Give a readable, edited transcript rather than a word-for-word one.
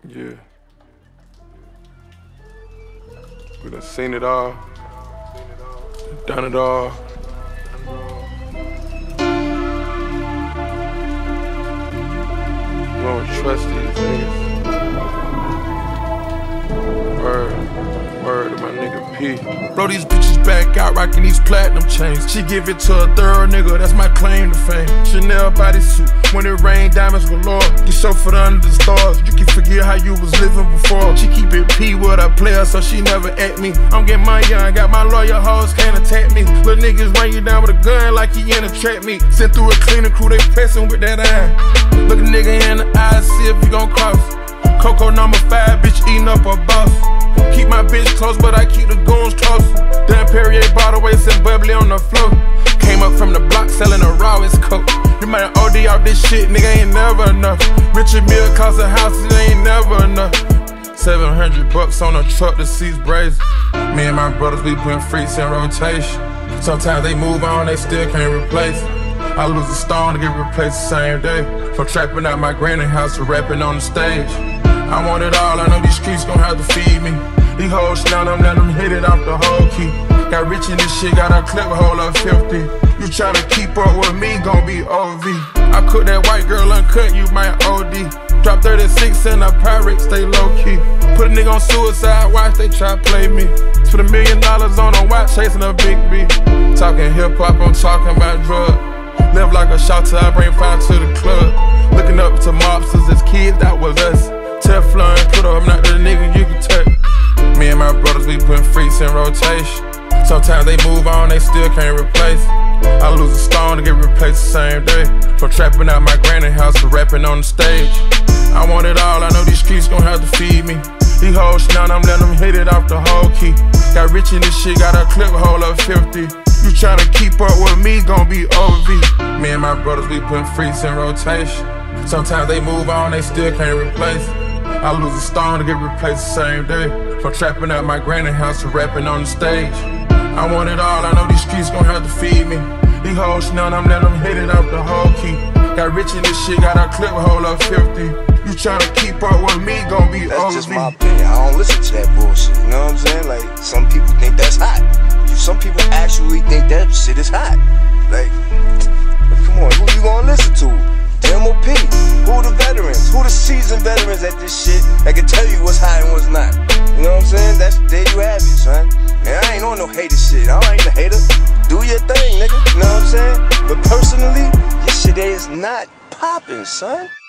Yeah. We done seen it all, done it all. We don't trust these niggas. Word to my nigga P. Blow these bitches back out, rocking these platinum chains. She give it to a third nigga, that's my claim to fame. Chanel bodysuit, when it rain, diamonds galore. Get chauffeured under the stars, you can forget how you was living before. She keep it P with a player, so she never at me. I'm getting my young, got my lawyer hoes, can't attack me. Little niggas run you down with a gun like he in a trap meet. Sent through a cleaning crew, they pressing with that iron. Look a nigga in the eye, see if you gon' cross. Coco number 5, bitch eating up a boss. Keep my bitch close, but I keep the goons close. Damn Perrier bottle waist and bubbly on the floor. Came up from the block selling a rawest coat. You might OD off this shit, nigga, ain't never enough. Richard Mille cost a house, it ain't never enough. $700 on a truck to seize brazen. Me and my brothers, we putting freaks in rotation. Sometimes they move on, they still can't replace it. I lose a stone to get replaced the same day. From trapping out my granny house to rapping on the stage. I want it all, I know these streets gon' have to feed me. These hoes down, I'm letting them hit it off the whole key. Got rich in this shit, got a clip hold up 50. You tryna keep up with me, gon' be OV. I cook that white girl uncut, you might OD. Drop 36 in a pirate, stay low key. Put a nigga on suicide watch, they try play me. Spend $1 million on a watch, chasing a big B. Talking hip hop, I'm talking about drugs. Live like a shot till I bring fire to the club. Looking up to mobsters as kids, that was us. Teflon, put up, I'm not the nigga you can touch. Me and my brothers, we putting freaks in rotation. Sometimes they move on, they still can't replace it. I lose a stone to get replaced the same day. From trapping out my granny house to rapping on the stage. I want it all, I know these streets gon' have to feed me. These hoes down, I'm letting them hit it off the whole key. Got rich in this shit, got a clip hold up 50. You tryna keep up with me, gon' be OV. Me and my brothers, we putting freaks in rotation. Sometimes they move on, they still can't replace it. I lose a stone to get replaced the same day. From trapping out my granny house to rapping on the stage. I want it all, I know these streets gon' have to feed me. These hoes now, I'm letting them hit it off the whole key. Got rich in this shit, got a clip hold up 50. You tryna keep up with me, gon' be OV. That's just my opinion, I don't listen to that bullshit, you know what I'm saying? Like, some people think that's hot. Some people actually think that shit is hot. Like, come on, who you gonna listen to? MOP, who the veterans? Who the seasoned veterans at this shit that can tell you what's hot and what's not? You know what I'm saying? That's there you have it, son. Man, I ain't on no hater shit. I ain't a hater. Do your thing, nigga. You know what I'm saying? But personally, this shit is not popping, son.